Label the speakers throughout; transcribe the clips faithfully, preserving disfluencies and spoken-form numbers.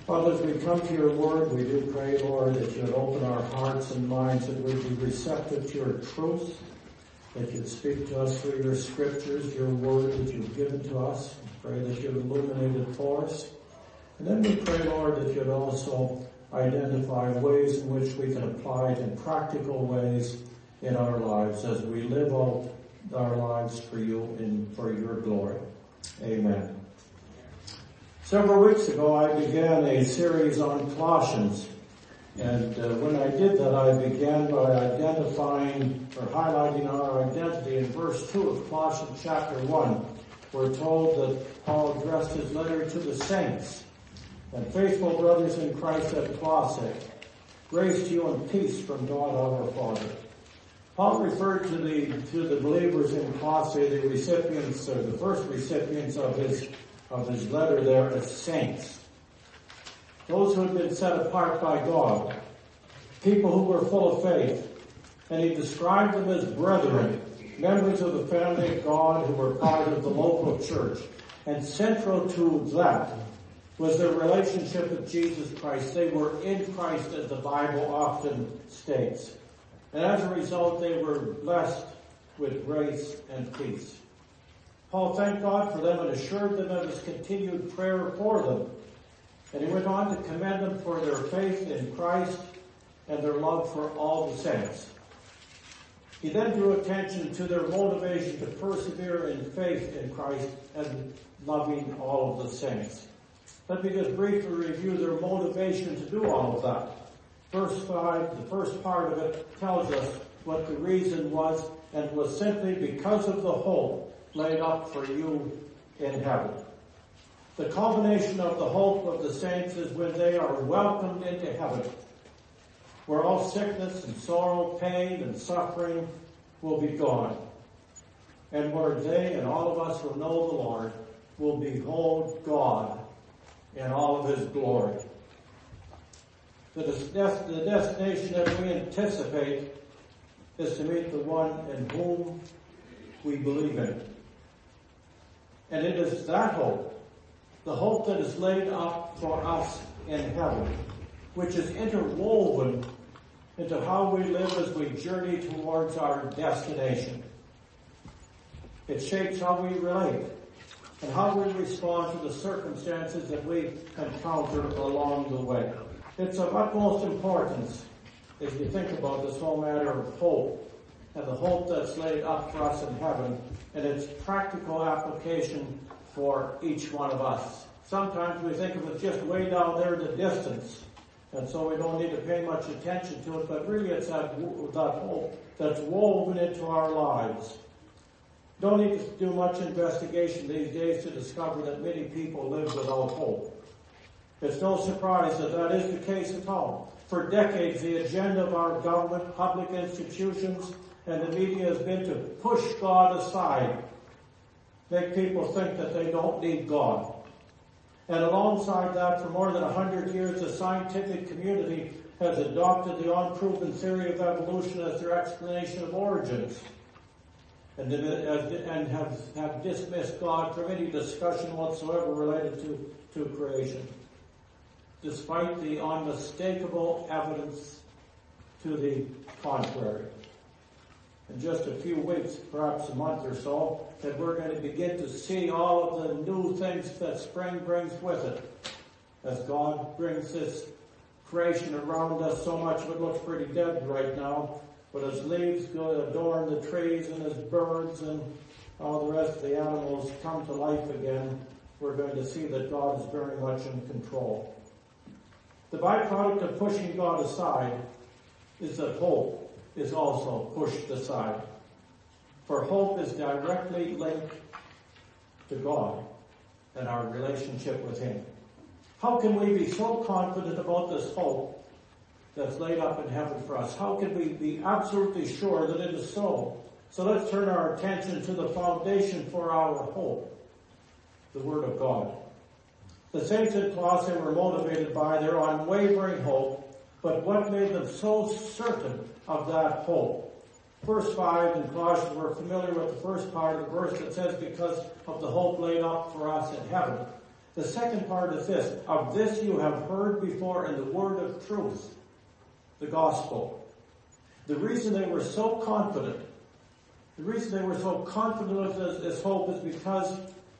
Speaker 1: Father, as we come to your word, we do pray, Lord, that you would open our hearts and minds, that we'd be receptive to your truth, that you'd speak to us through your scriptures, your word that you've given to us. We pray that you'd illuminate it for us. And then we pray, Lord, that you'd also identify ways in which we can apply it in practical ways in our lives as we live out our lives for you and for your glory. Amen. Several weeks ago, I began a series on Colossians. And uh, when I did that, I began by identifying or highlighting our identity. In verse two of Colossians chapter one, we're told that Paul addressed his letter to the saints and faithful brothers in Christ at Colossae. Grace to you and peace from God our Father. Paul referred to the to the believers in Colossae, the recipients, or the first recipients of his of his letter there, as saints. Those who had been set apart by God, people who were full of faith, and he described them as brethren, members of the family of God who were part of the local church. And central to that was their relationship with Jesus Christ. They were in Christ, as the Bible often states. And as a result, they were blessed with grace and peace. Paul thanked God for them and assured them of his continued prayer for them. And he went on to commend them for their faith in Christ and their love for all the saints. He then drew attention to their motivation to persevere in faith in Christ and loving all of the saints. Let me just briefly review their motivation to do all of that. Verse five, the first part of it, tells us what the reason was, and was simply because of the hope laid up for you in heaven. The culmination of the hope of the saints is when they are welcomed into heaven, where all sickness and sorrow, pain and suffering will be gone, and where they and all of us who know the Lord will behold God in all of his glory. The, des- the destination that we anticipate is to meet the one in whom we believe in. And it is that hope, the hope that is laid up for us in heaven, which is interwoven into how we live as we journey towards our destination. It shapes how we relate and how we respond to the circumstances that we encounter along the way. It's of utmost importance as you think about this whole matter of hope and the hope that's laid up for us in heaven and its practical application for each one of us. Sometimes we think of it just way down there in the distance, and so we don't need to pay much attention to it, but really it's that, that hope that's woven into our lives. Don't need to do much investigation these days to discover that many people live without hope. It's no surprise that that is the case at all. For decades, the agenda of our government, public institutions, and the media has been to push God aside, make people think that they don't need God. And alongside that, for more than a hundred years, the scientific community has adopted the unproven theory of evolution as their explanation of origins, and, and have, have dismissed God from any discussion whatsoever related to, to creation, despite the unmistakable evidence to the contrary. In just a few weeks, perhaps a month or so, that we're going to begin to see all of the new things that spring brings with it. As God brings this creation around us, so much of it looks pretty dead right now, but as leaves go adorn the trees and as birds and all the rest of the animals come to life again, we're going to see that God is very much in control. The byproduct of pushing God aside is that hope is also pushed aside. For hope is directly linked to God and our relationship with him. How can we be so confident about this hope that's laid up in heaven for us? How can we be absolutely sure that it is so? So let's turn our attention to the foundation for our hope, the Word of God. The saints in Colossae were motivated by their unwavering hope, but what made them so certain of that hope? Verse five in Colossians, we're familiar with the first part of the verse that says, because of the hope laid up for us in heaven. The second part is this: of this you have heard before in the word of truth, the gospel. The reason they were so confident, the reason they were so confident of this, this hope is because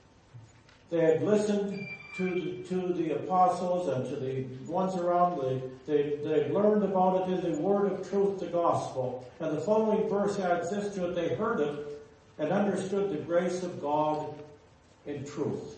Speaker 1: they had listened to, to the apostles and to the ones around. They, they, they learned about it in the word of truth, the gospel. And the following verse adds this to it: they heard it and understood the grace of God in truth.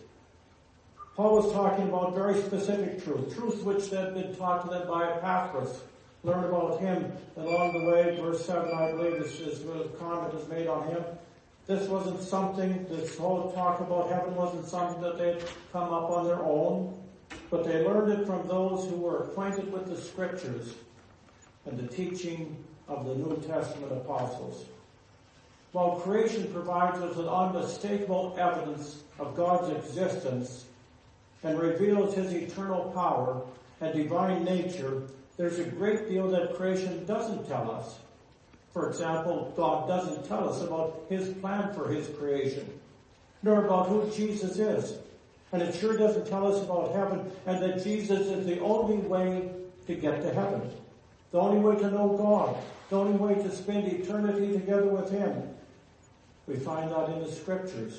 Speaker 1: Paul was talking about very specific truth, truth which had been taught to them by Epaphras. Learn about him along the way. Verse seven, I believe, is, is a comment is made on him. This wasn't something, this whole talk about heaven wasn't something that they'd come up on their own, but they learned it from those who were acquainted with the scriptures and the teaching of the New Testament apostles. While creation provides us with unmistakable evidence of God's existence and reveals his eternal power and divine nature, there's a great deal that creation doesn't tell us. For example, God doesn't tell us about his plan for his creation, nor about who Jesus is. And it sure doesn't tell us about heaven, and that Jesus is the only way to get to heaven. The only way to know God. The only way to spend eternity together with him. We find that in the scriptures.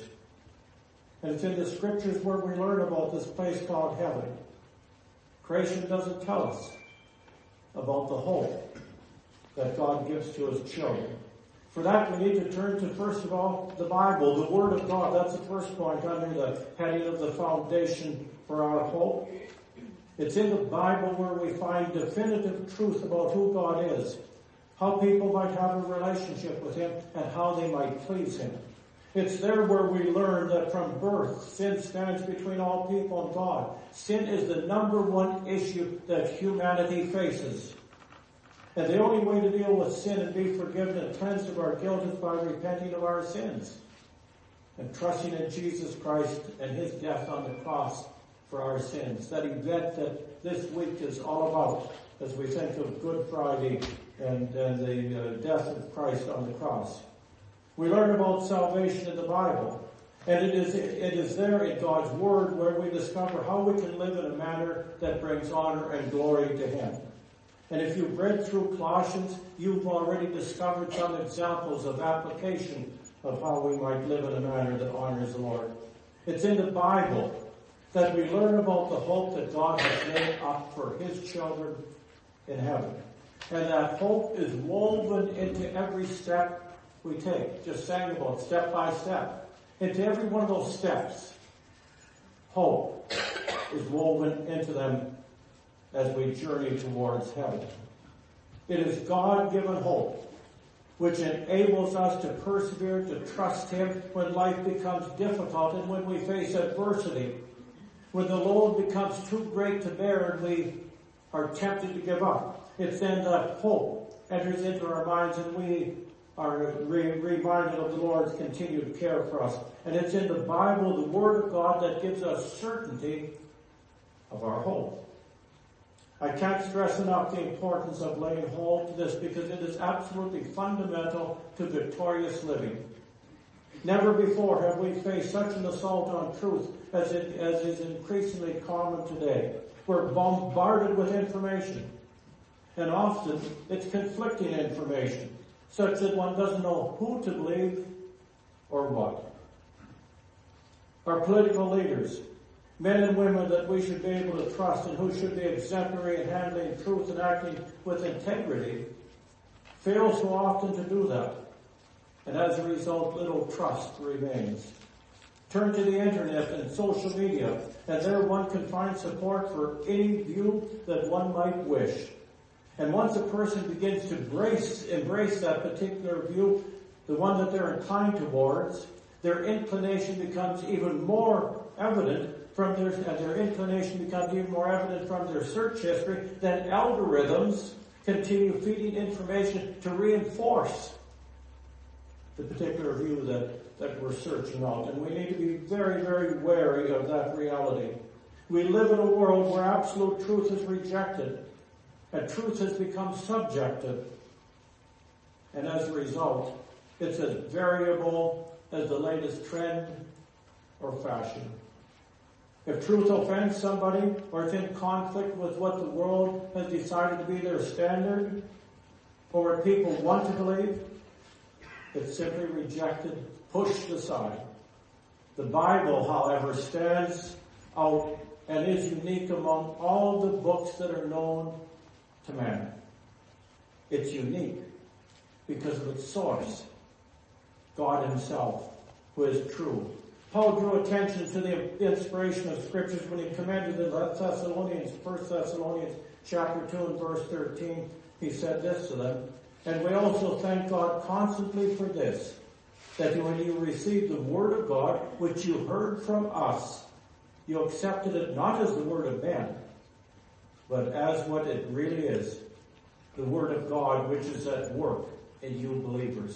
Speaker 1: And it's in the scriptures where we learn about this place called heaven. Creation doesn't tell us about the hope that God gives to his children. For that, we need to turn to, first of all, the Bible, the Word of God. That's the first point under the heading of the foundation for our hope. It's in the Bible where we find definitive truth about who God is, how people might have a relationship with him, and how they might please him. It's there where we learn that from birth, sin stands between all people and God. Sin is the number one issue that humanity faces. And the only way to deal with sin and be forgiven and cleansed of our guilt is by repenting of our sins and trusting in Jesus Christ and his death on the cross for our sins. That event that this week is all about as we think of Good Friday and, and the uh, death of Christ on the cross. We learn about salvation in the Bible. And it is, it is there in God's Word where we discover how we can live in a manner that brings honor and glory to him. And if you've read through Colossians, you've already discovered some examples of application of how we might live in a manner that honors the Lord. It's in the Bible that we learn about the hope that God has laid up for his children in heaven. And that hope is woven into every step we take. Just sang about step by step. Into every one of those steps, hope is woven into them as we journey towards heaven. It is God-given hope which enables us to persevere, to trust him when life becomes difficult and when we face adversity, when the load becomes too great to bear and we are tempted to give up. It's then that hope enters into our minds and we are re- reminded of the Lord's continued care for us. And it's in the Bible, the Word of God, that gives us certainty of our hope. I can't stress enough the importance of laying hold to this because it is absolutely fundamental to victorious living. Never before have we faced such an assault on truth as, it, as is increasingly common today. We're bombarded with information, and often it's conflicting information, such that one doesn't know who to believe or what. Our political leaders, men and women that we should be able to trust and who should be exemplary in handling truth and acting with integrity, fail so often to do that. And as a result, little trust remains. Turn to the internet and social media, and there one can find support for any view that one might wish. And once a person begins to embrace, embrace that particular view, the one that they're inclined towards, their inclination becomes even more evident from their, and their inclination becomes even more evident from their search history, then algorithms continue feeding information to reinforce the particular view that, that we're searching out. And we need to be very, very wary of that reality. We live in a world where absolute truth is rejected, and truth has become subjective. And as a result, it's as variable as the latest trend or fashion. If truth offends somebody or it's in conflict with what the world has decided to be their standard or what people want to believe, it's simply rejected, pushed aside. The Bible, however, stands out and is unique among all the books that are known to man. It's unique because of its source, God himself, who is true. Paul drew attention to the inspiration of scriptures when he commended the Thessalonians, First Thessalonians chapter two and verse thirteen. He said this to them, "And we also thank God constantly for this, that when you received the word of God, which you heard from us, you accepted it not as the word of man, but as what it really is, the word of God, which is at work in you believers."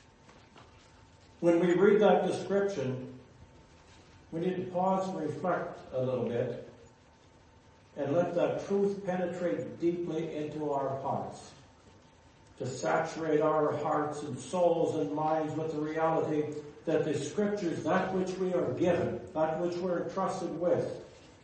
Speaker 1: When we read that description, we need to pause and reflect a little bit and let that truth penetrate deeply into our hearts, to saturate our hearts and souls and minds with the reality that the scriptures, that which we are given, that which we're entrusted with,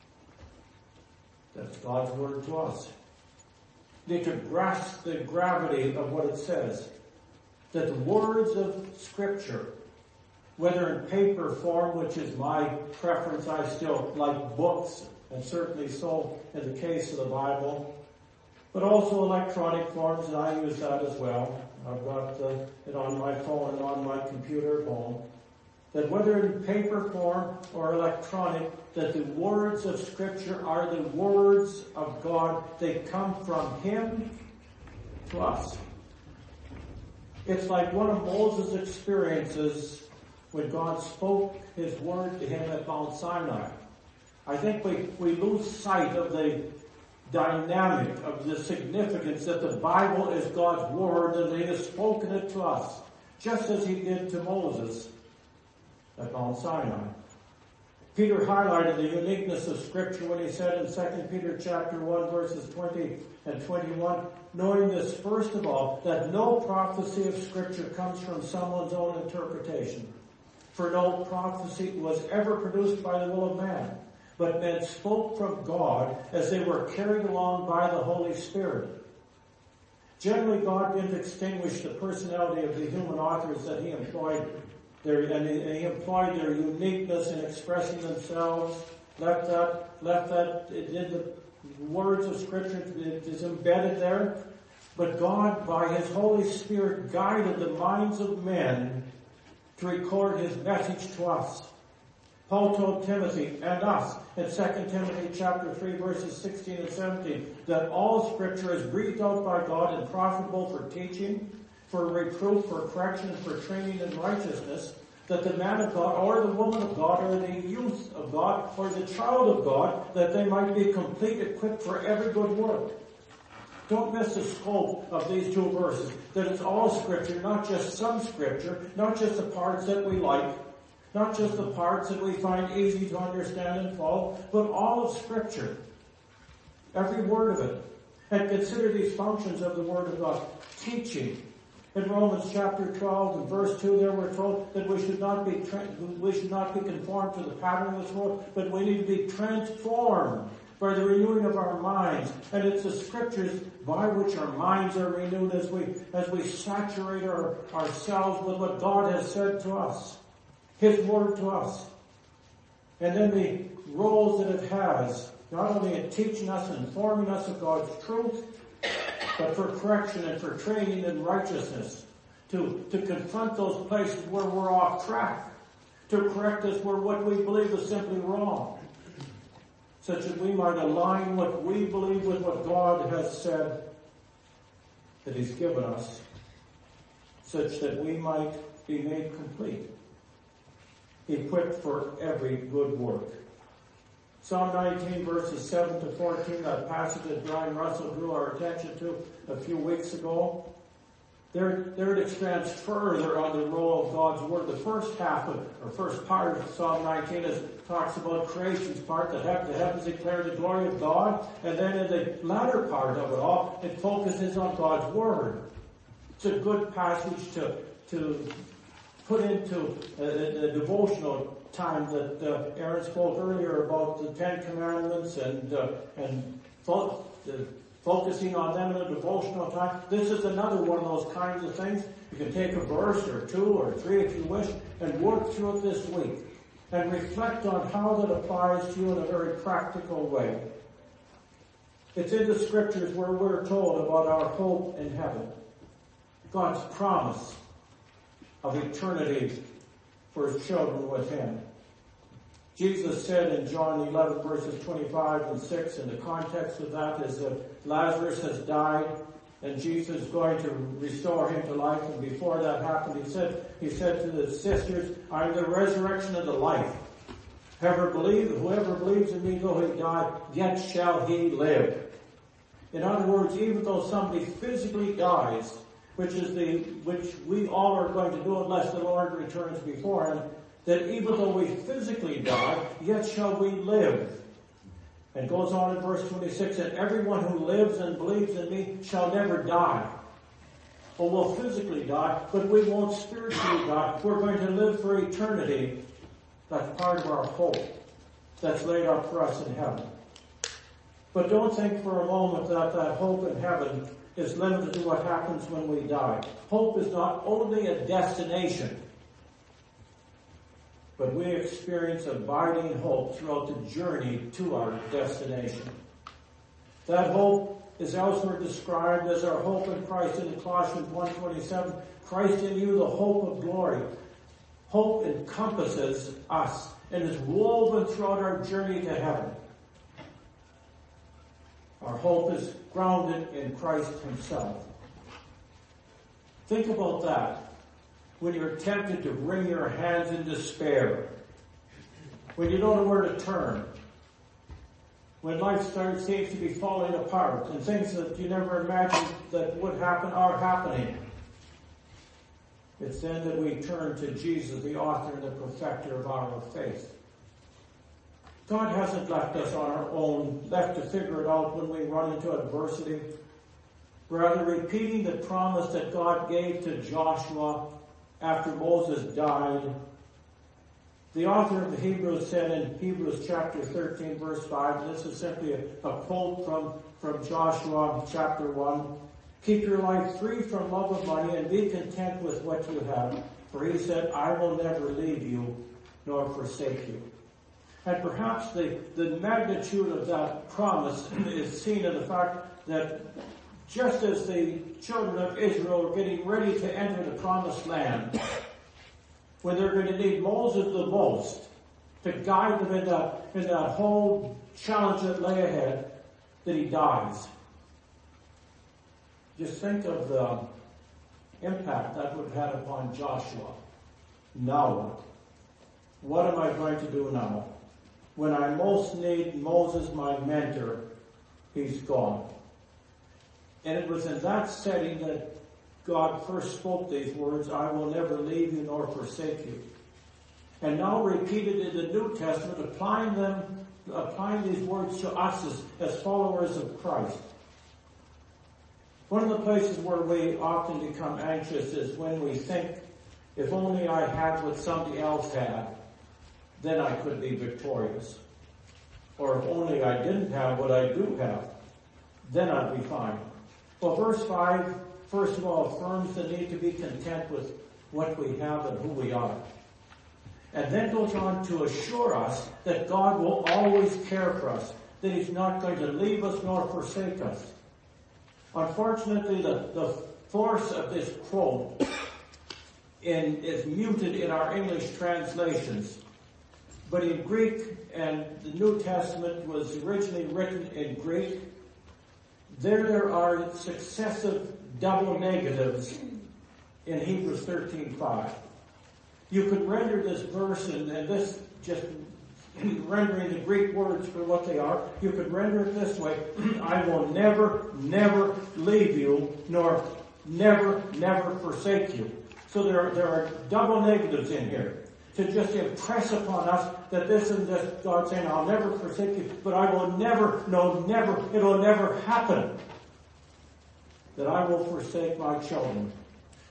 Speaker 1: that's God's word to us. We need to grasp the gravity of what it says, that the words of scripture, whether in paper form, which is my preference, I still like books, and certainly so in the case of the Bible, but also electronic forms, and I use that as well. I've got uh, it on my phone and on my computer at home. That whether in paper form or electronic, that the words of Scripture are the words of God. They come from Him to us. It's like one of Moses' experiences when God spoke His word to him at Mount Sinai. I think we, we lose sight of the dynamic, of the significance that the Bible is God's word and He has spoken it to us, just as He did to Moses at Mount Sinai. Peter highlighted the uniqueness of Scripture when he said in Second Peter chapter one, verses twenty and twenty-one, knowing this first of all, that no prophecy of Scripture comes from someone's own interpretation. For no prophecy was ever produced by the will of man, but men spoke from God as they were carried along by the Holy Spirit. Generally, God didn't extinguish the personality of the human authors that He employed. Their, and He employed their uniqueness in expressing themselves, left that, left that, it did the words of Scripture, it is embedded there. But God, by His Holy Spirit, guided the minds of men to record His message to us. Paul told Timothy and us in Second Timothy chapter three, verses sixteen and seventeen, that all Scripture is breathed out by God and profitable for teaching, for reproof, for correction, and for training in righteousness, that the man of God or the woman of God or the youth of God or the child of God, that they might be complete, equipped for every good work. Don't miss the scope of these two verses, that it's all Scripture, not just some Scripture, not just the parts that we like, not just the parts that we find easy to understand and follow, but all of Scripture. Every word of it. And consider these functions of the Word of God. Teaching. In Romans chapter twelve and verse two there we're told that we should not be tra- we should not be conformed to the pattern of this world, but we need to be transformed by the renewing of our minds. And it's the Scriptures by which our minds are renewed as we as we saturate our, ourselves with what God has said to us, His Word to us. And then the roles that it has, not only in teaching us and informing us of God's truth, but for correction and for training in righteousness, to, to confront those places where we're off track, to correct us where what we believe is simply wrong, such that we might align what we believe with what God has said that He's given us, such that we might be made complete, equipped for every good work. Psalm nineteen verses seven to fourteen, that passage that Brian Russell drew our attention to a few weeks ago. There, there it expands further on the role of God's Word. The first half of, or first part of Psalm nineteen is, talks about creation's part, the, heav- the heavens declare the glory of God, and then in the latter part of it all, it focuses on God's Word. It's a good passage to, to put into a, a devotional time that uh, Aaron spoke earlier about the Ten Commandments and uh, and fo- uh, focusing on them in a devotional time. This is another one of those kinds of things. You can take a verse or two or three if you wish and work through it this week and reflect on how that applies to you in a very practical way. It's in the scriptures where we're told about our hope in heaven. God's promise of eternity for his children with him. Jesus said in John eleven verses twenty-five and six, and the context of that is that Lazarus has died and Jesus is going to restore him to life. And before that happened, he said, he said to the sisters, I am the resurrection and the life. Whoever believes, whoever believes in me, though he die, yet shall he live. In other words, even though somebody physically dies, which is the, which we all are going to do unless the Lord returns before him, that even though we physically die, yet shall we live. And goes on in verse twenty-six, and everyone who lives and believes in me shall never die. Well, we'll physically die, but we won't spiritually die. We're going to live for eternity. That's part of our hope that's laid up for us in heaven. But don't think for a moment that that hope in heaven is limited to what happens when we die. Hope is not only a destination, but we experience abiding hope throughout the journey to our destination. That hope is elsewhere described as our hope in Christ in Colossians one twenty-seven. Christ in you, the hope of glory. Hope encompasses us and is woven throughout our journey to heaven. Our hope is grounded in Christ himself. Think about that. When you're tempted to wring your hands in despair, when you don't know where to turn, when life starts, seems to be falling apart, and things that you never imagined that would happen are happening, it's then that we turn to Jesus, the author and the perfecter of our faith. God hasn't left us on our own, left to figure it out when we run into adversity. Rather, repeating the promise that God gave to Joshua after Moses died. The author of the Hebrews said in Hebrews chapter thirteen verse five, and this is simply a, a quote from, from Joshua chapter one, keep your life free from love of money and be content with what you have. For he said, I will never leave you nor forsake you. And perhaps the, the magnitude of that promise is seen in the fact that just as the children of Israel were getting ready to enter the promised land, when they're going to need Moses the most to guide them in that, in that whole challenge that lay ahead, that he dies. Just think of the impact that would have had upon Joshua. Now what? What am I going to do now? When I most need Moses, my mentor, he's gone. And it was in that setting that God first spoke these words, I will never leave you nor forsake you. And now repeated in the New Testament, applying them, applying these words to us as, as followers of Christ. One of the places where we often become anxious is when we think, if only I had what somebody else had, then I could be victorious. Or if only I didn't have what I do have, then I'd be fine. Well, verse five, first of all, affirms the need to be content with what we have and who we are. And then goes on to assure us that God will always care for us, that he's not going to leave us nor forsake us. Unfortunately, the, the force of this quote in, is muted in our English translations. But in Greek, and the New Testament was originally written in Greek, there there are successive double negatives in Hebrews thirteen five. You could render this verse, and, and this just rendering the Greek words for what they are, you could render it this way, I will never, never leave you, nor never, never forsake you. So there are, there are double negatives in here to just impress upon us that this isn't just God saying, I'll never forsake you, but I will never, no, never, it will never happen that I will forsake my children.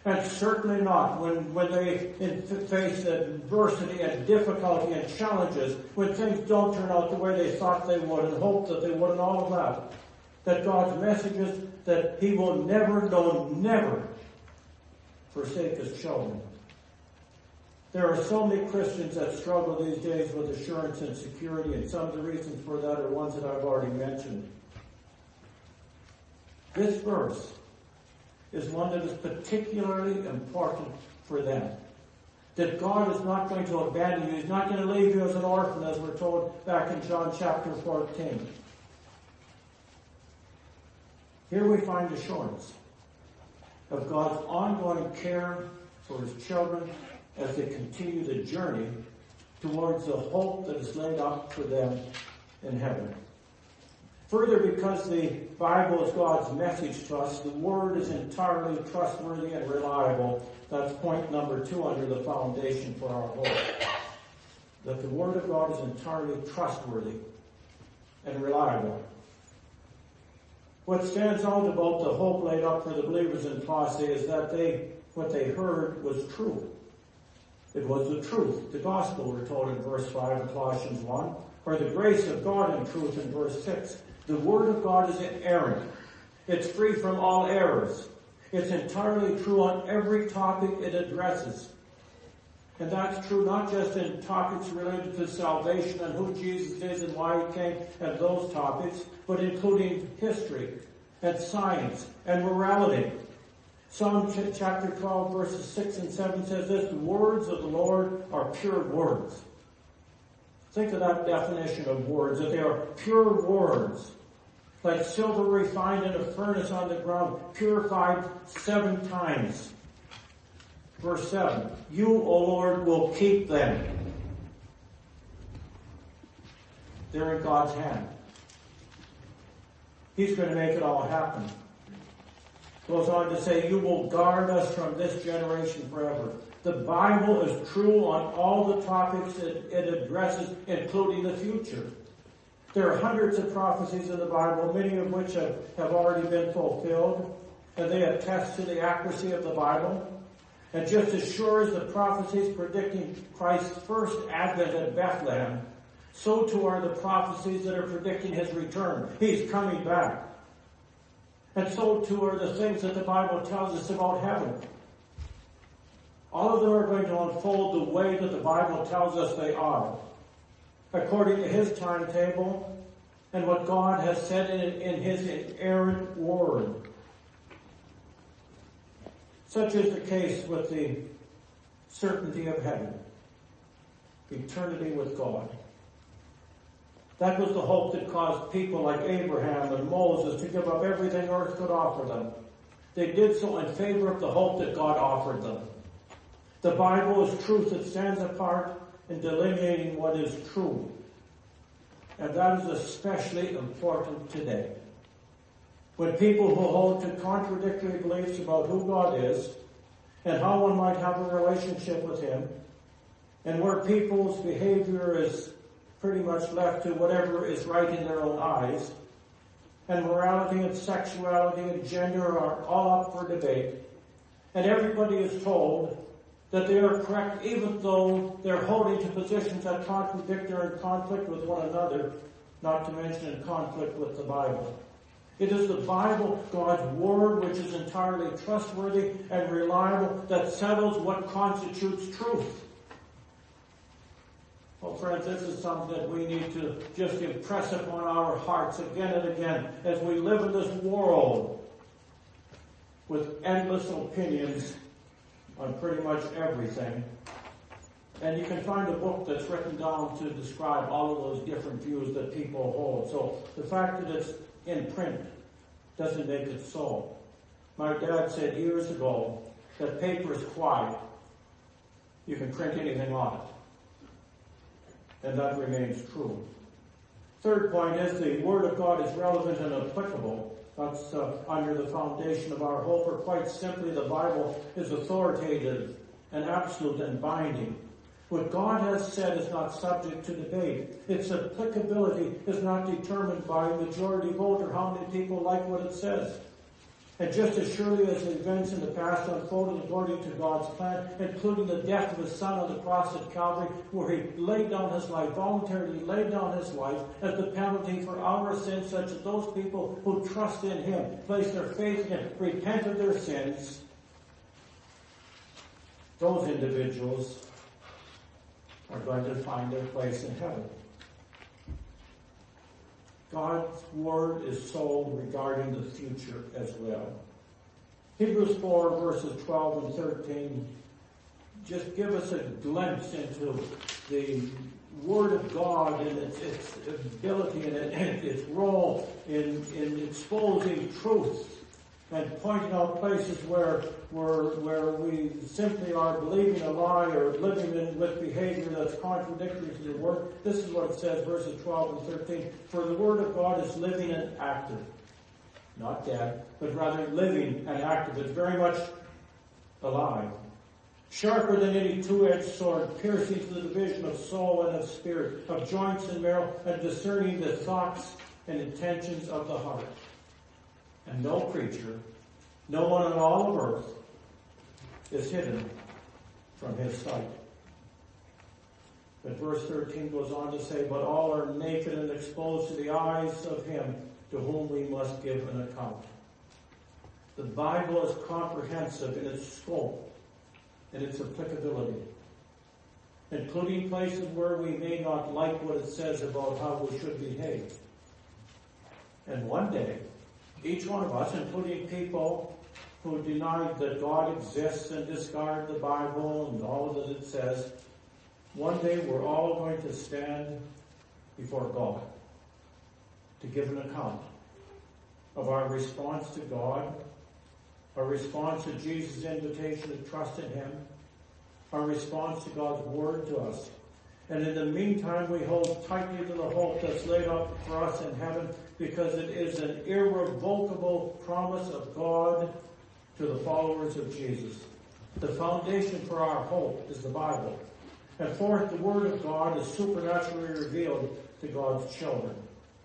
Speaker 1: And certainly not when, when they face adversity and difficulty and challenges, when things don't turn out the way they thought they would and hoped that they would and all of that. That God's message is that He will never, no, never forsake His children. There are so many Christians that struggle these days with assurance and security, and some of the reasons for that are ones that I've already mentioned. This verse is one that is particularly important for them. That God is not going to abandon you. He's not going to leave you as an orphan, as we're told back in John chapter fourteen. Here we find assurance of God's ongoing care for His children as they continue the journey towards the hope that is laid up for them in heaven. Further, because the Bible is God's message to us, the Word is entirely trustworthy and reliable. That's point number two under the foundation for our hope. That the Word of God is entirely trustworthy and reliable. What stands out about the hope laid up for the believers in Colossae is that they, what they heard was true. It was the truth. The gospel, we're told in verse five of Colossians one, or the grace of God in truth in verse six. The Word of God is inerrant. It's free from all errors. It's entirely true on every topic it addresses. And that's true not just in topics related to salvation and who Jesus is and why He came and those topics, but including history and science and morality. Psalm chapter twelve verses six and seven says this, the words of the Lord are pure words. Think of that definition of words, that they are pure words, like silver refined in a furnace on the ground, purified seven times. Verse seven, you, O Lord, will keep them. They're in God's hand. He's going to make it all happen. Goes on to say, you will guard us from this generation forever. The Bible is true on all the topics it, it addresses, including the future. There are hundreds of prophecies in the Bible, many of which have, have already been fulfilled, and they attest to the accuracy of the Bible. And just as sure as the prophecies predicting Christ's first advent at Bethlehem, so too are the prophecies that are predicting His return. He's coming back. And so too are the things that the Bible tells us about heaven. All of them are going to unfold the way that the Bible tells us they are, according to His timetable and what God has said in, in His inerrant Word. Such is the case with the certainty of heaven, eternity with God. That was the hope that caused people like Abraham and Moses to give up everything earth could offer them. They did so in favor of the hope that God offered them. The Bible is truth that stands apart in delineating what is true. And that is especially important today. When people who hold to contradictory beliefs about who God is and how one might have a relationship with Him, and where people's behavior is pretty much left to whatever is right in their own eyes, and morality and sexuality and gender are all up for debate, and everybody is told that they are correct even though they're holding to positions that contradict or in conflict with one another, not to mention in conflict with the Bible. It is the Bible, God's Word, which is entirely trustworthy and reliable, that settles what constitutes truth. Well, friends, this is something that we need to just impress upon our hearts again and again as we live in this world with endless opinions on pretty much everything. And you can find a book that's written down to describe all of those different views that people hold. So the fact that it's in print doesn't make it so. My dad said years ago that paper is quiet. You can print anything on it. And that remains true. Third point is the Word of God is relevant and applicable. That's uh, under the foundation of our hope, or quite simply the Bible is authoritative and absolute and binding. What God has said is not subject to debate. Its applicability is not determined by a majority vote or how many people like what it says. And just as surely as the events in the past unfolded according to God's plan, including the death of his son on the cross at Calvary, where he laid down his life, voluntarily laid down his life as the penalty for our sins, such that those people who trust in him, place their faith in him, repent of their sins, those individuals are going to find their place in heaven. God's word is sold regarding the future as well. Hebrews four verses twelve and thirteen just give us a glimpse into the word of God and its, its ability and its role in, in exposing truths and pointing out places where, where, where we simply are believing a lie or living in, with behavior that's contradictory to the word. This is what it says, verses twelve and thirteen. For the word of God is living and active. Not dead, but rather living and active. It's very much alive. Sharper than any two-edged sword, piercing to the division of soul and of spirit, of joints and marrow, and discerning the thoughts and intentions of the heart. And no creature, no one on all of earth is hidden from his sight. But verse thirteen goes on to say, but all are naked and exposed to the eyes of him to whom we must give an account. The Bible is comprehensive in its scope and its applicability, including places where we may not like what it says about how we should behave. And one day, each one of us, including people who deny that God exists and discard the Bible and all that it says, one day we're all going to stand before God to give an account of our response to God, our response to Jesus' invitation to trust in him, our response to God's word to us. And in the meantime, we hold tightly to the hope that's laid up for us in heaven, because it is an irrevocable promise of God to the followers of Jesus. The foundation for our hope is the Bible. And fourth, the Word of God is supernaturally revealed to God's children.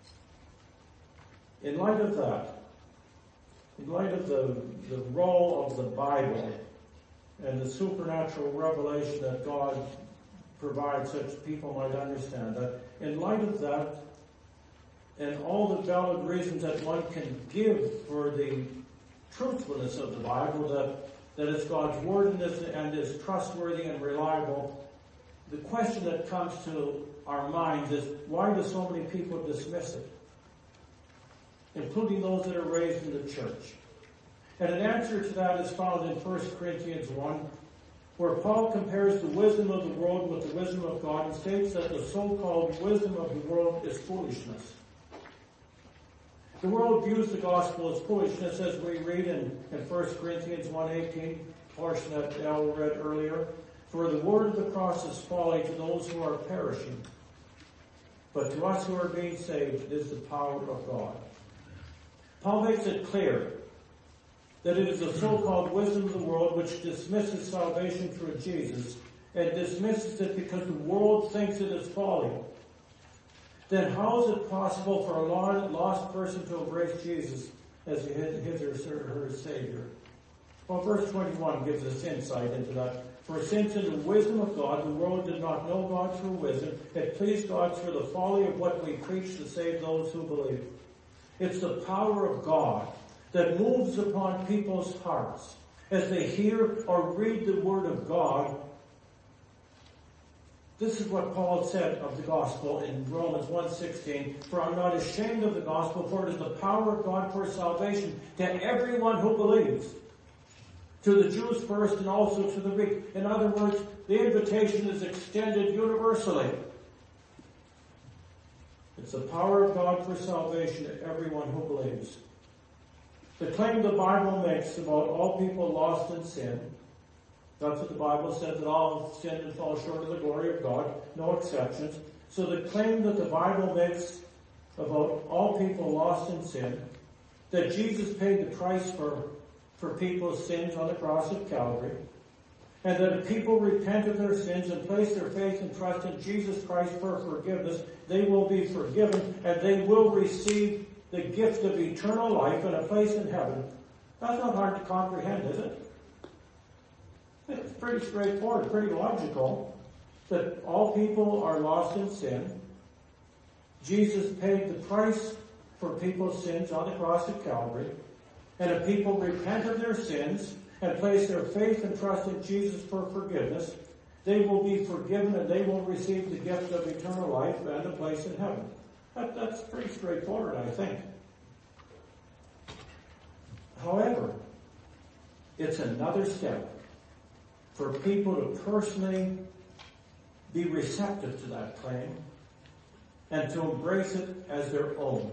Speaker 1: In light of that, in light of the, the role of the Bible and the supernatural revelation that God provides such people might understand that, in light of that, and all the valid reasons that one can give for the truthfulness of the Bible, that, that it's God's word and is, and is trustworthy and reliable, the question that comes to our minds is, why do so many people dismiss it? Including those that are raised in the church. And an answer to that is found in First Corinthians one, where Paul compares the wisdom of the world with the wisdom of God and states that the so-called wisdom of the world is foolishness. The world views the gospel as foolishness, as we read in, in First Corinthians one eighteen, portion that Al read earlier. For the word of the cross is folly to those who are perishing, but to us who are being saved it is the power of God. Paul makes it clear that it is the so-called wisdom of the world which dismisses salvation through Jesus, and dismisses it because the world thinks it is folly. Then how is it possible for a lost person to embrace Jesus as his or her Savior? Well, verse twenty-one gives us insight into that. For since in the wisdom of God the world did not know God through wisdom, it pleased God through the folly of what we preach to save those who believe. It's the power of God that moves upon people's hearts as they hear or read the word of God. This is what Paul said of the gospel in Romans one sixteen, for I'm not ashamed of the gospel, for it is the power of God for salvation to everyone who believes, to the Jews first and also to the Greek. In other words, the invitation is extended universally. It's the power of God for salvation to everyone who believes. The claim the Bible makes about all people lost in sin, that's what the Bible said, that all have sinned and fall short of the glory of God, no exceptions. So the claim that the Bible makes about all people lost in sin, that Jesus paid the price for, for people's sins on the cross of Calvary, and that if people repent of their sins and place their faith and trust in Jesus Christ for forgiveness, they will be forgiven and they will receive the gift of eternal life and a place in heaven. That's not hard to comprehend, is it? It's pretty straightforward, pretty logical, that all people are lost in sin. Jesus paid the price for people's sins on the cross at Calvary. And if people repent of their sins and place their faith and trust in Jesus for forgiveness, they will be forgiven and they will receive the gift of eternal life and a place in heaven. That, that's pretty straightforward, I think. However, it's another step for people to personally be receptive to that claim and to embrace it as their own.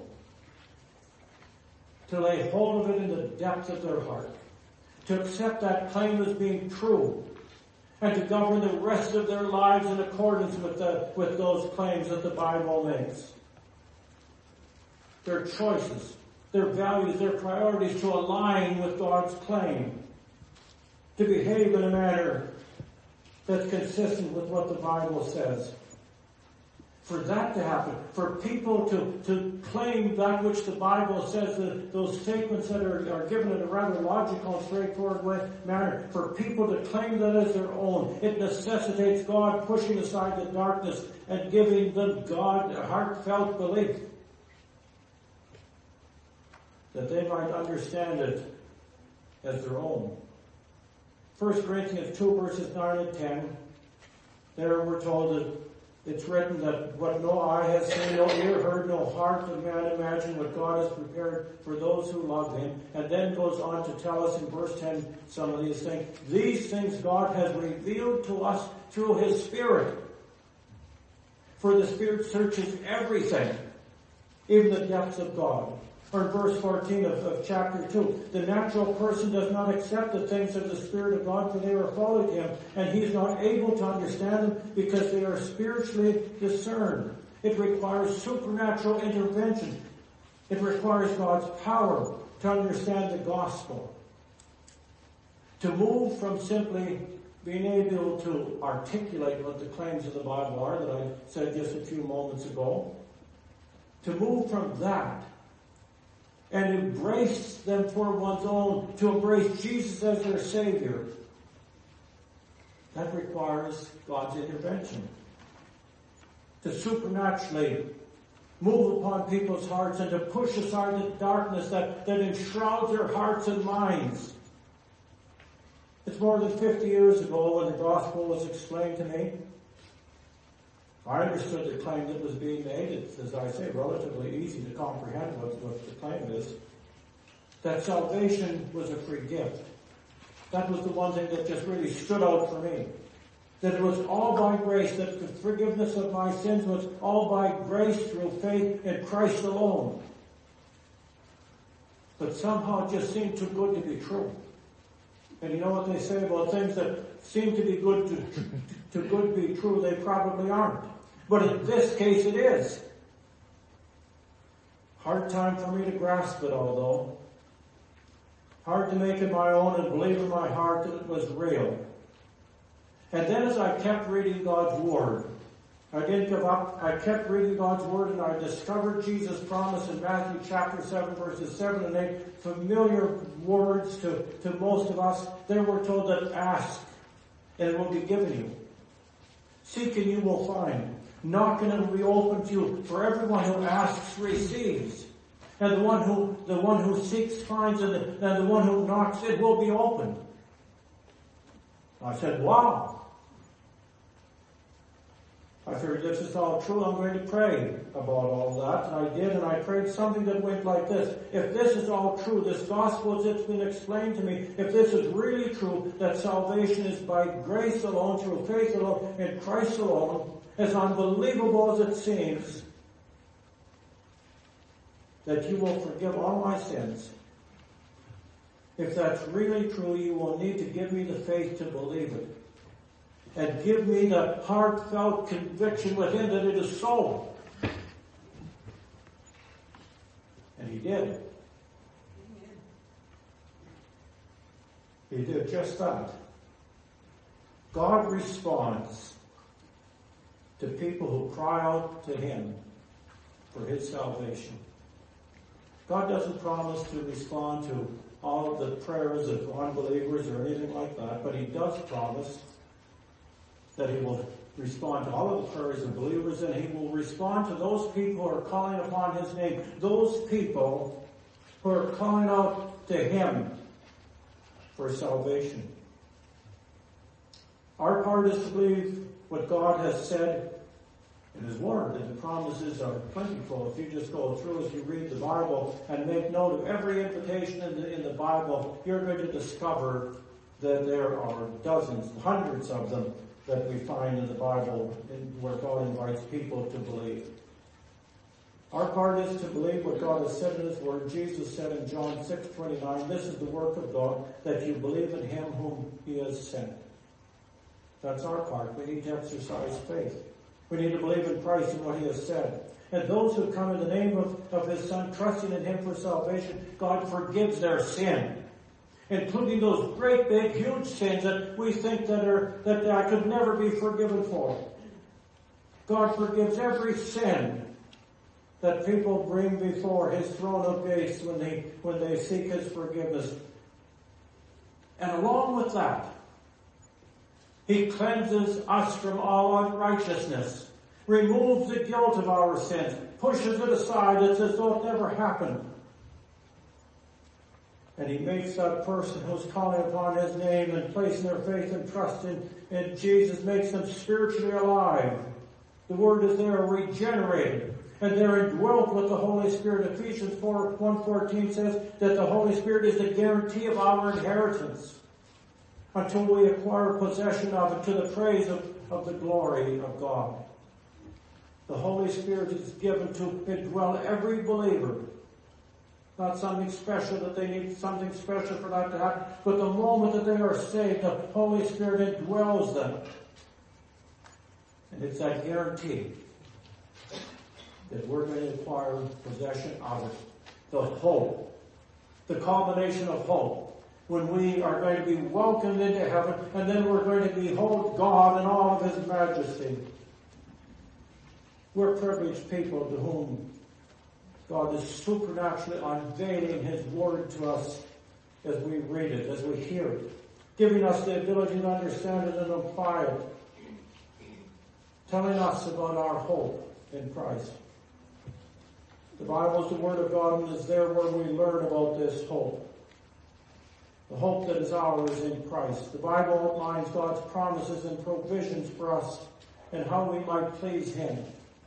Speaker 1: To lay hold of it in the depths of their heart. To accept that claim as being true. And to govern the rest of their lives in accordance with, the, with those claims that the Bible makes. Their choices, their values, their priorities to align with God's claim. To behave in a manner that's consistent with what the Bible says. For that to happen, for people to, to claim that which the Bible says, that those statements that are, are given in a rather logical and straightforward way, manner, for people to claim that as their own, it necessitates God pushing aside the darkness and giving them God a heartfelt belief. That they might understand it as their own. First Corinthians two verses nine and ten, there we're told that it's written that what no eye has seen, no ear heard, no heart of man imagined what God has prepared for those who love Him. And then goes on to tell us in verse ten some of these things. These things God has revealed to us through His Spirit. For the Spirit searches everything, even the depths of God. Or in verse fourteen of, of chapter two, the natural person does not accept the things of the Spirit of God, for they are folly to him, and he is not able to understand them because they are spiritually discerned. It requires supernatural intervention. It requires God's power to understand the gospel. To move from simply being able to articulate what the claims of the Bible are, that I said just a few moments ago, to move from that and embrace them for one's own, to embrace Jesus as their Savior, that requires God's intervention. To supernaturally move upon people's hearts and to push aside the darkness that, that enshrouds their hearts and minds. It's more than fifty years ago when the gospel was explained to me. I understood the claim that was being made. It's, as I say, relatively easy to comprehend what, what the claim is. That salvation was a free gift. That was the one thing that just really stood out for me. That it was all by grace, that the forgiveness of my sins was all by grace through faith in Christ alone. But somehow it just seemed too good to be true. And you know what they say about things that seem to be good to, to good be true, they probably aren't. But in this case it is. Hard time for me to grasp it all though. Hard to make it my own and believe in my heart that it was real. And then as I kept reading God's Word, I didn't give up. I kept reading God's Word and I discovered Jesus' promise in Matthew chapter seven verses seven and eight, familiar words to, to most of us. There we're told that ask and it will be given you. Seek and you will find. Knock and it will be opened to you. For everyone who asks receives. And the one who, the one who seeks finds and the, and the one who knocks it will be opened. I said, wow. I figured this is all true, I'm going to pray about all that. And I did, and I prayed something that went like this. If this is all true, this gospel as it's been explained to me, if this is really true, that salvation is by grace alone, through faith alone, in Christ alone, as unbelievable as it seems, that you will forgive all my sins. If that's really true, you will need to give me the faith to believe it. And give me the heartfelt conviction within that it is so. And he did. He did just that. God responds to people who cry out to him for his salvation. God doesn't promise to respond to all of the prayers of unbelievers or anything like that, but he does promise that he will respond to all of the prayers of believers, and he will respond to those people who are calling upon his name, those people who are calling out to him for salvation. Our part is to believe what God has said in his word, and the promises are plentiful. If you just go through as you read the Bible and make note of every invitation in the, in the Bible, you're going to discover that there are dozens, hundreds of them that we find in the Bible in, where God invites people to believe. Our part is to believe what God has said in his word. Jesus said in John six twenty-nine, this is the work of God, that you believe in him whom he has sent. That's our part. We need to exercise faith. We need to believe in Christ and what he has said. And those who come in the name of, of his Son, trusting in him for salvation, God forgives their sin, including those great, big, huge sins that we think that are that I could never be forgiven for. God forgives every sin that people bring before his throne of grace when they when they seek his forgiveness. And along with that, he cleanses us from all unrighteousness, removes the guilt of our sins, pushes it aside. It's as though it never happened. And he makes that person who's calling upon his name and placing their faith and trust in, in Jesus, makes them spiritually alive. The word is they are regenerated, and they're indwelt with the Holy Spirit. Ephesians four, one fourteen says that the Holy Spirit is the guarantee of our inheritance until we acquire possession of it, to the praise of, of the glory of God. The Holy Spirit is given to indwell every believer. Not something special that they need something special for that to happen, but the moment that they are saved, the Holy Spirit indwells them. And it's that guarantee that we're going to acquire possession of it. The hope. The combination of hope. When we are going to be welcomed into heaven, and then we're going to behold God in all of his majesty. We're privileged people to whom God is supernaturally unveiling his word to us as we read it, as we hear it, giving us the ability to understand it and apply it, telling us about our hope in Christ. The Bible is the word of God, and it's there where we learn about this hope. The hope that is ours in Christ. The Bible outlines God's promises and provisions for us and how we might please him.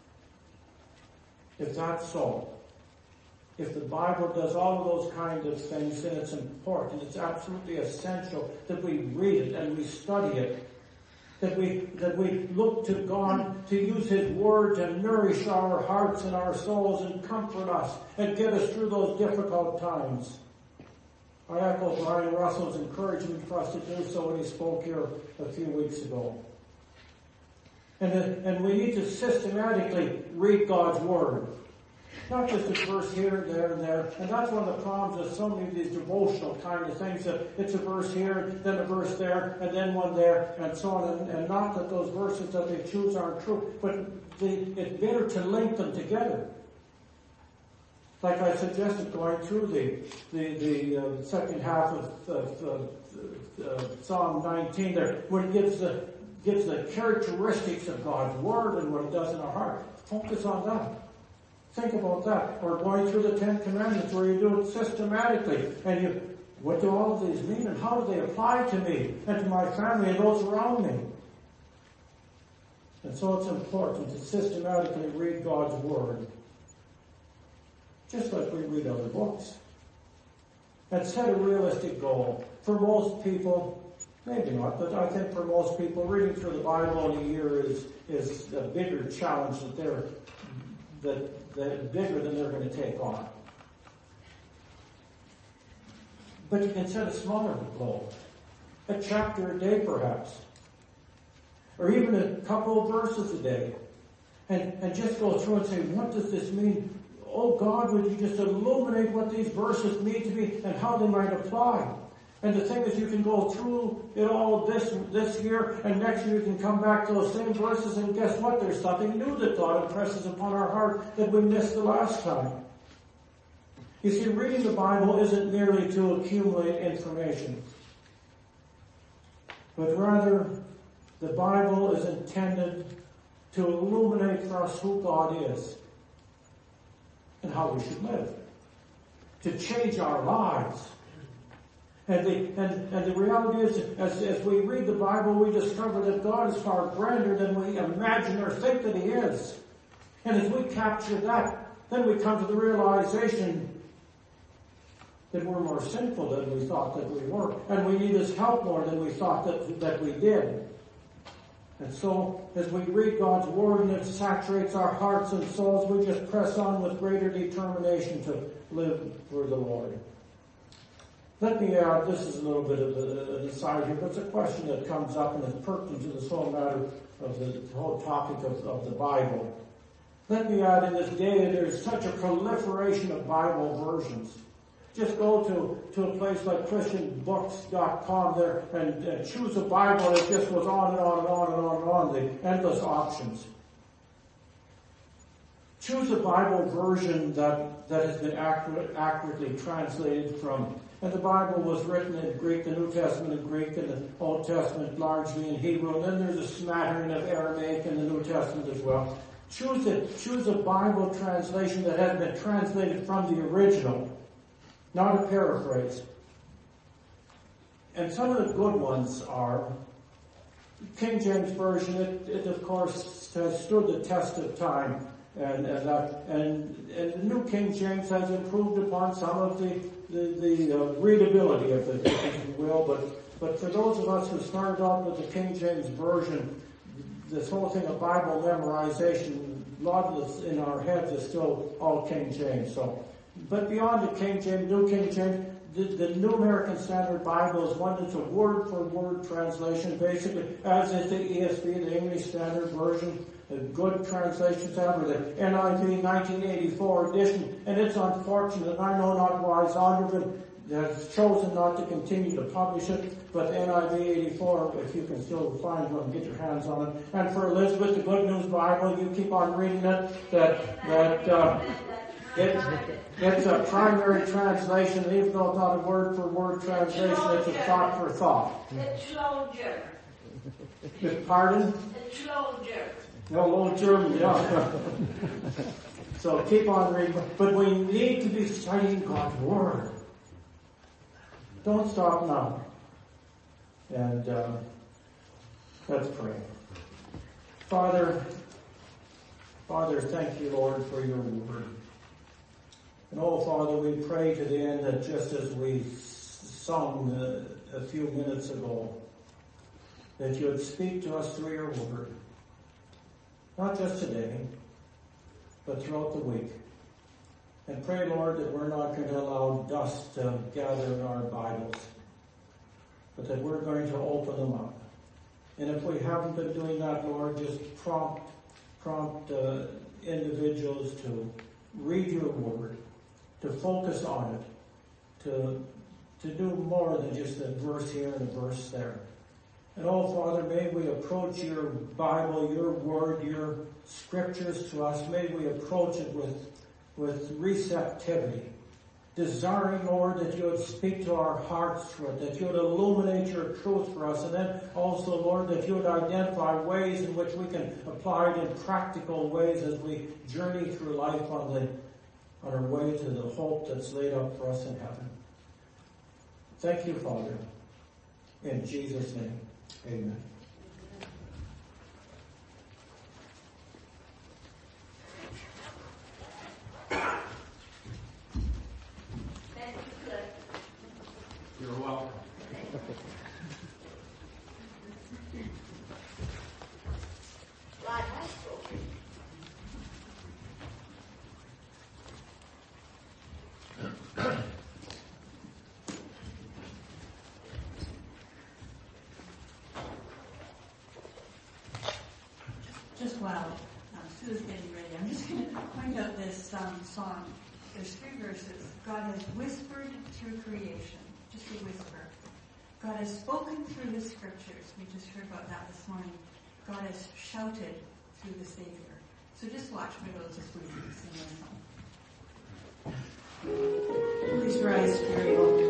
Speaker 1: If that's so, if the Bible does all of those kinds of things, then it's important, it's absolutely essential that we read it and we study it. That we, that we look to God to use his word to nourish our hearts and our souls and comfort us and get us through those difficult times. I echo Brian Russell's encouragement for us to do so when he spoke here a few weeks ago. And, and we need to systematically read God's word. Not just a verse here, there, and there. And that's one of the problems with so many of these devotional kind of things, that it's a verse here, then a verse there, and then one there, and so on. And, and not that those verses that they choose aren't true, but the, it's better to link them together. Like I suggested, going through the the, the uh, second half of, of uh, uh, Psalm nineteen there, when it gives the gives the characteristics of God's word and what it does in our heart. Focus on that. Think about that. Or going through the Ten Commandments, where you do it systematically, and you, what do all of these mean, and how do they apply to me and to my family and those around me? And so it's important to systematically read God's word, just like we read other books. And set a realistic goal. For most people, maybe not, but I think for most people, reading through the Bible in a year is is a bigger challenge that they're that, that bigger than they're going to take on. But you can set a smaller goal, a chapter a day perhaps, or even a couple of verses a day, and and just go through and say, what does this mean? Oh God, would you just illuminate what these verses mean to me and how they might apply? And the thing is, you can go through it all this this year, and next year you can come back to those same verses, and guess what? There's something new that God impresses upon our heart that we missed the last time. You see, reading the Bible isn't merely to accumulate information, but rather the Bible is intended to illuminate for us who God is and how we should live, to change our lives. And the, and, and the reality is, as, as we read the Bible, we discover that God is far grander than we imagine or think that He is. And as we capture that, then we come to the realization that we're more sinful than we thought that we were. And we need His help more than we thought that, that we did. And so, as we read God's Word and it saturates our hearts and souls, we just press on with greater determination to live for the Lord. Let me add, this is a little bit of an aside here, but it's a question that comes up and is pertinent to this whole matter of the whole topic of, of the Bible. Let me add, in this day, there's such a proliferation of Bible versions. Just go to, to a place like Christian Books dot com there and, and choose a Bible, and it just goes on and on and on and on and on, the endless options. Choose a Bible version that, that has been accurate, accurately translated from, and the Bible was written in Greek, the New Testament in Greek, and the Old Testament largely in Hebrew, and then there's a smattering of Aramaic in the New Testament as well. Choose a, choose a Bible translation that has been translated from the original, not a paraphrase. And some of the good ones are King James Version. It, it of course has stood the test of time, and and, uh, and and the New King James has improved upon some of the the, the uh, readability of it, if you will. But but for those of us who started off with the King James Version, this whole thing of Bible memorization, a lot of this in our heads is still all King James. So. But beyond the King James, New King James, the, the New American Standard Bible is one that's a word-for-word translation, basically, as is the E S V, the English Standard Version, the good translations ever, the N I V nineteen eighty-four edition, and it's unfortunate, and I know not why Zondervan has chosen not to continue to publish it, but N I V eighty-four, if you can still find one, get your hands on it. And for Elizabeth, the Good News Bible, you keep on reading it, that, that, uh, It's, it's a primary translation, even though it's not a word-for-word translation, it's a thought-for-thought.
Speaker 2: It's Low German.
Speaker 1: Pardon?
Speaker 2: It's Low German.
Speaker 1: No, Low German, yeah. So keep on reading. But we need to be studying God's Word. Don't stop now. And uh, let's pray. Father, Father, thank you, Lord, for your Word. And oh, Father, we pray to the end that just as we sung uh, a few minutes ago, that you would speak to us through your Word. Not just today, but throughout the week. And pray, Lord, that we're not going to allow dust to gather in our Bibles, but that we're going to open them up. And if we haven't been doing that, Lord, just prompt, prompt uh, individuals to read your Word, to focus on it, to to do more than just a verse here and a verse there. And oh, Father, may we approach your Bible, your Word, your Scriptures to us. May we approach it with, with receptivity, desiring, Lord, that you would speak to our hearts through it, that you would illuminate your truth for us, and then also, Lord, that you would identify ways in which we can apply it in practical ways as we journey through life on the on our way to the hope that's laid up for us in heaven. Thank you, Father. In Jesus' name, amen.
Speaker 3: You're welcome.
Speaker 4: Just while um, Sue's getting ready, I'm just going to point out this um, song. There's three verses. God has whispered through creation. Just a whisper. God has spoken through the scriptures. We just heard about that this morning. God has shouted through the Savior. So just watch for those as we sing this song. Please rise, Carrie Walker.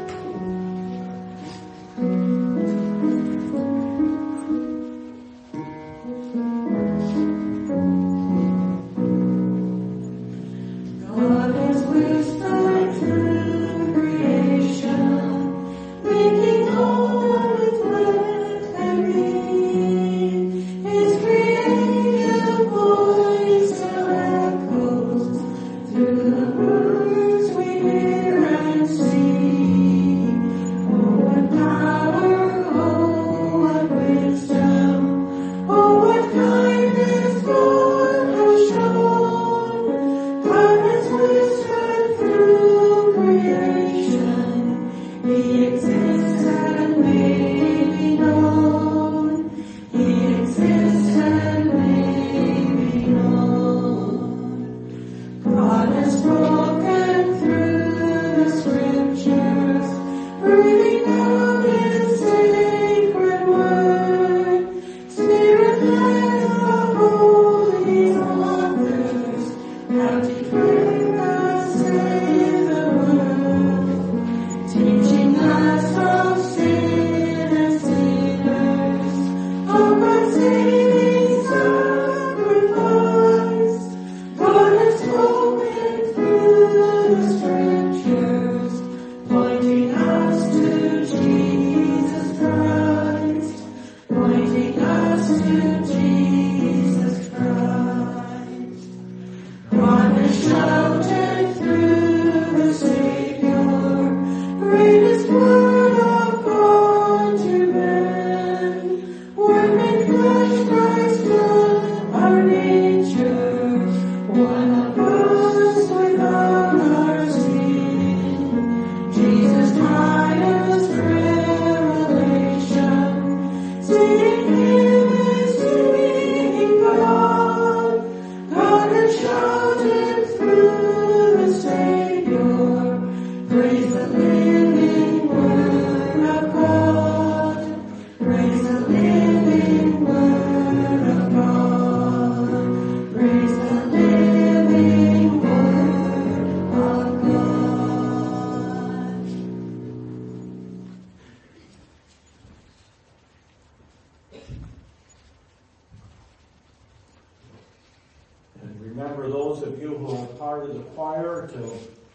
Speaker 1: Remember, those of you who are part of the choir, to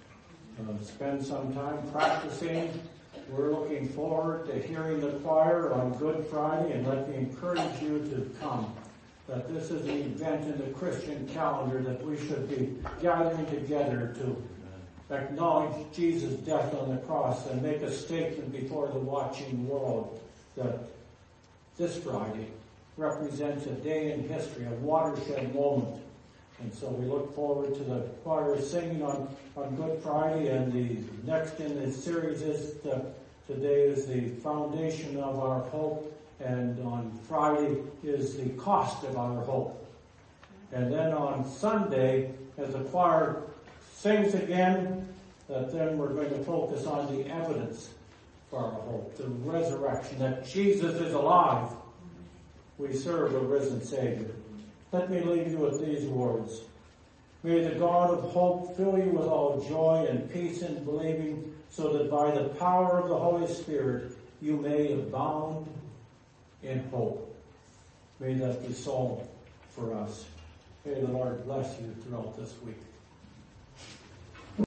Speaker 1: uh, spend some time practicing. We're looking forward to hearing the choir on Good Friday, and let me encourage you to come. That this is an event in the Christian calendar that we should be gathering together to acknowledge Jesus' death on the cross and make a statement before the watching world that this Friday represents a day in history, a watershed moment. And so we look forward to the choir singing on, on Good Friday, and the next in the series is the, today is the foundation of our hope, and on Friday is the cost of our hope. And then on Sunday, as the choir sings again, that then we're going to focus on the evidence for our hope, the resurrection, that Jesus is alive. We serve a risen Savior. Let me leave you with these words. May the God of hope fill you with all joy and peace in believing, so that by the power of the Holy Spirit you may abound in hope. May that be so for us. May the Lord bless you throughout this week.